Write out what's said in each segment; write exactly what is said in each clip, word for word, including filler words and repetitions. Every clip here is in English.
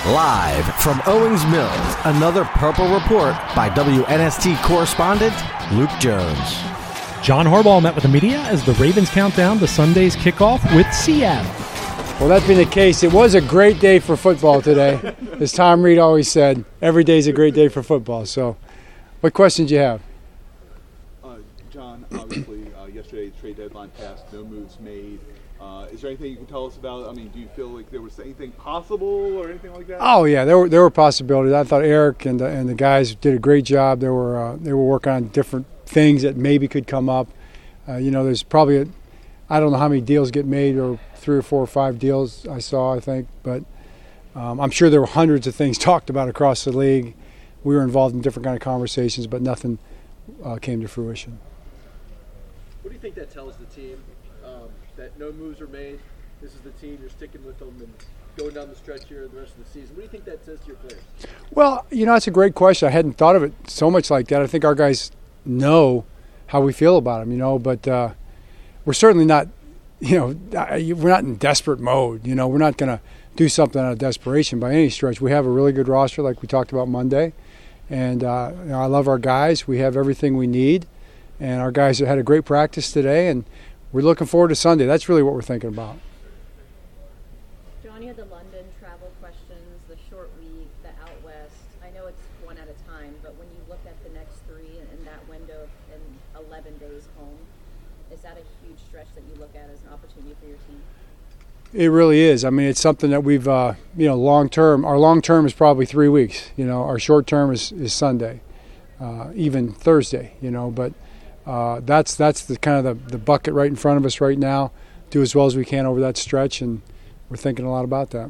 Live from Owings Mills, another Purple Report by W N S T correspondent Luke Jones. John Harbaugh met with the media as the Ravens count down to Sunday's kickoff with Seattle. Well, that being the case, it was a great day for football today. As Tom Reed always said, every day is a great day for football. So, what questions do you have? Uh, John, obviously, uh, yesterday the trade deadline passed, no moves made. Uh, is there anything you can tell us about? I mean, do you feel like there was anything possible or anything like that? Oh yeah, there were there were possibilities. I thought Eric and the, and the guys did a great job. They were uh, they were working on different things that maybe could come up. Uh, you know, there's probably a, I don't know how many deals get made, or three or four or five deals I saw, I think, but um, I'm sure there were hundreds of things talked about across the league. We were involved in different kind of conversations, but nothing uh, came to fruition. What do you think that tells the team? Um, that no moves are made. This is the team, you're sticking with them and going down the stretch here the rest of the season. What do you think that says to your players? Well, you know, that's a great question. I hadn't thought of it so much like that. I think our guys know how we feel about them, you know, but uh, we're certainly not, you know, we're not in desperate mode. You know, we're not going to do something out of desperation by any stretch. We have a really good roster like we talked about Monday, and uh, you know, I love our guys. We have everything we need, and our guys had a great practice today, and we're looking forward to Sunday. That's really what we're thinking about. John, you had the London travel questions, the short week, the out west. I know it's one at a time, but when you look at the next three in that window and eleven days home, is that a huge stretch that you look at as an opportunity for your team? It really is. I mean, it's something that we've, uh, you know, long term. Our long term is probably three weeks. You know, our short term is, is Sunday, uh, even Thursday. You know, but. Uh, that's that's the kind of the, the bucket right in front of us right now. Do as well as we can over that stretch, and we're thinking a lot about that.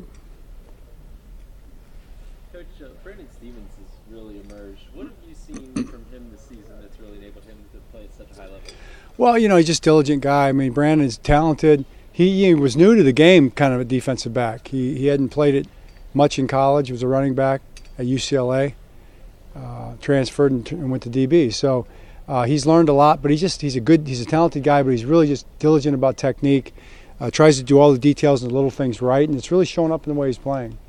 Coach, uh, Brandon Stephens has really emerged. What have you seen from him this season that's really enabled him to play at such a high level? Well, you know, he's just a diligent guy. I mean, Brandon's talented. He, he was new to the game, kind of a defensive back. He he hadn't played it much in college. He was a running back at U C L A, uh, transferred and, and went to D B. So. Uh, he's learned a lot, but he's just he's a good he's a talented guy, but he's really just diligent about technique, uh, tries to do all the details and the little things right, and it's really showing up in the way he's playing.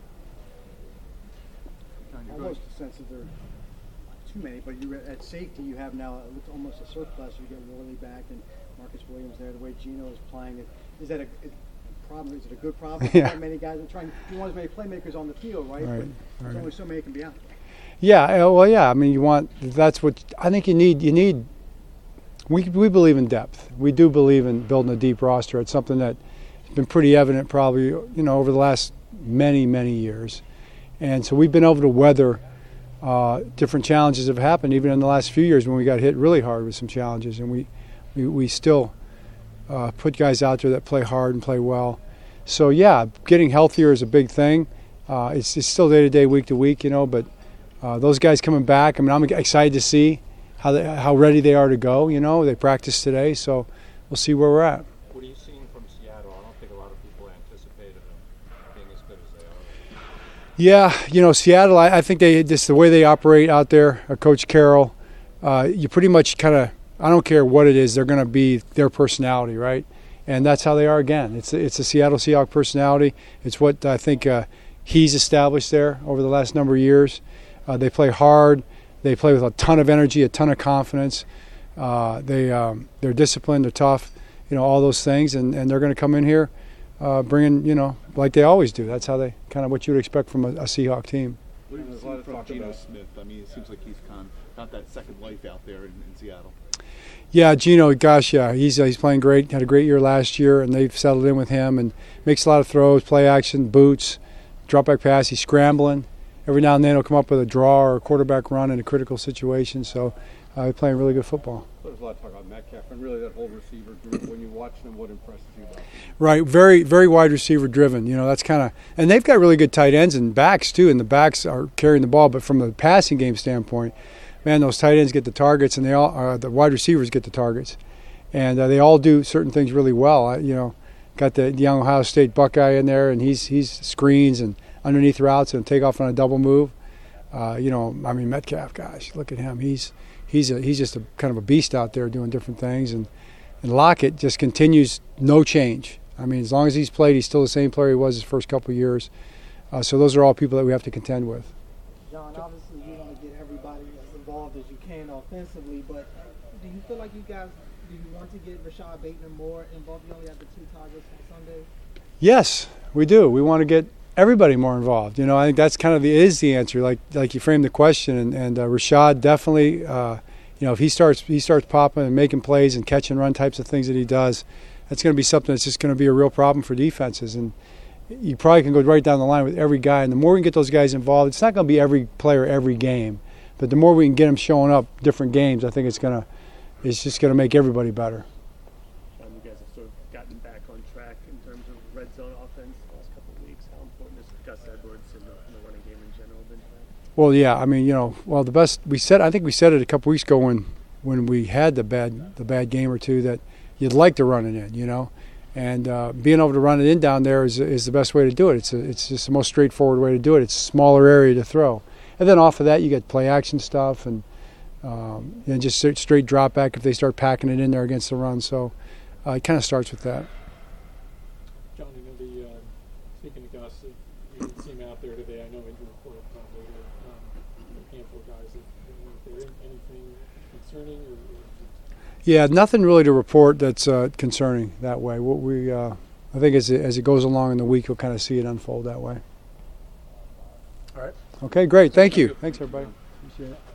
Almost a sense that there are too many, but you at safety you have now almost a surplus. You get Worley back and Marcus Williams there. The way Geno is playing, is that a, a problem? Is it a good problem? Yeah. How many guys are trying? You want as many playmakers on the field, right? Right. But there's right. only so many can be out there. Yeah, well, yeah. I mean, you want that's what I think you need. You need. We we believe in depth. We do believe in building a deep roster. It's something that's been pretty evident, probably you know, over the last many many years, and so we've been able to weather uh, different challenges that have happened, even in the last few years when we got hit really hard with some challenges, and we we, we still uh, put guys out there that play hard and play well. So yeah, getting healthier is a big thing. Uh, it's it's still day to day, week to week, you know, but. Uh, those guys coming back, I mean, I'm excited to see how they, how ready they are to go. You know, they practiced today, so we'll see where we're at. What are you seeing from Seattle? I don't think a lot of people anticipated them being as good as they are. Yeah, you know, Seattle, I, I think they just the way they operate out there, uh, Coach Carroll, uh, you pretty much kind of, I don't care what it is, they're going to be their personality, right? And that's how they are again. It's, it's a Seattle Seahawks personality. It's what I think uh, he's established there over the last number of years. Uh, they play hard. They play with a ton of energy, a ton of confidence. Uh, they um, they're disciplined. They're tough. You know, all those things, and, and they're going to come in here, uh, bringing you know like they always do. That's how they kind of what you would expect from a, a Seahawk team. What do you see from Geno Smith? I mean, it seems like he's kind of got that second life out there in, in Seattle. Yeah, Geno, gosh, yeah, he's uh, he's playing great. Had a great year last year, and they've settled in with him and makes a lot of throws, play action, boots, drop back pass. He's scrambling. Every now and then he'll come up with a draw or a quarterback run in a critical situation. So uh, he's playing really good football. There's a lot of talk about Metcalf and really that whole receiver group. When you watch them, what impresses you about them? Right, very, very wide receiver driven. You know, that's kind of, and they've got really good tight ends and backs too. And the backs are carrying the ball, but from the passing game standpoint, man, those tight ends get the targets, and they all, uh, the wide receivers get the targets, and uh, they all do certain things really well. I, you know, got the young Ohio State Buckeye in there, and he's he's screens and underneath routes and take off on a double move. Uh, you know, I mean, Metcalf, gosh, look at him. He's he's a, he's just a kind of a beast out there doing different things. And, and Lockett just continues, no change. I mean, as long as he's played, he's still the same player he was his first couple of years. Uh, so those are all people that we have to contend with. John, obviously you want to get everybody as involved as you can offensively, but do you feel like you guys, do you want to get Rashad Bateman more involved? You only have the two targets on Sunday. Yes, we do. We want to get everybody more involved. You know, I think that's kind of the is the answer. Like like you framed the question, and, and uh, Rashad definitely. Uh, you know, if he starts he starts popping and making plays and catch and run types of things that he does, that's going to be something that's just going to be a real problem for defenses. And you probably can go right down the line with every guy. And the more we can get those guys involved, it's not going to be every player every game, but the more we can get them showing up different games, I think it's going to it's just going to make everybody better. Um, you guys have sort of gotten back on track in terms of red zone offense the last couple of weeks. How important is Gus Edwards in the, in the running game in general been for that? Well, yeah, I mean, you know, well, the best we said. I think we said it a couple weeks ago when when we had the bad the bad game or two that you'd like to run it in, you know, and uh, being able to run it in down there is is the best way to do it. It's a, it's just the most straightforward way to do it. It's a smaller area to throw, and then off of that you get play action stuff and. Um, and just straight, straight drop back if they start packing it in there against the run. So uh, it kind of starts with that. John, you know, the, uh, speaking of Gus, uh, you didn't see him out there today. I know injury report will come later. Um, a handful of guys that weren't there. Anything concerning? Or, or yeah, nothing really to report that's uh, concerning that way. What we, uh, I think as it, as it goes along in the week, you'll kind of see it unfold that way. All right. Okay, great. Thank you. Thanks, everybody. Appreciate it.